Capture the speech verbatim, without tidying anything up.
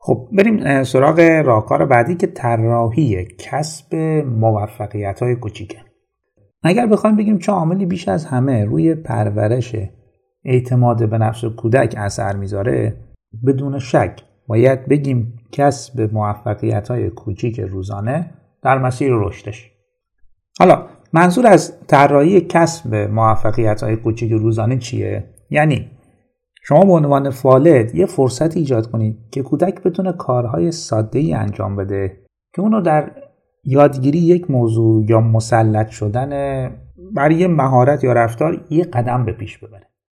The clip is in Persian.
خب بریم سراغ راهکار بعدی که طراحی کسب موفقیت‌های کوچیکه. اگر بخوایم بگیم چه عاملی بیش از همه روی پرورش اعتماد به نفس کودک اثر میذاره، بدون شک باید بگیم کسب موفقیت‌های کوچیک روزانه در مسیر رشدش. حالا منظور از طراحی کسب موفقیت‌های کوچیک روزانه چیه؟ یعنی شما به عنوان والد یه فرصت ایجاد کنید که کودک بتونه کارهای ساده‌ای انجام بده که اونو در یادگیری یک موضوع یا مسلط شدن برای یه مهارت یا رفتار یه قدم به پیش ببره.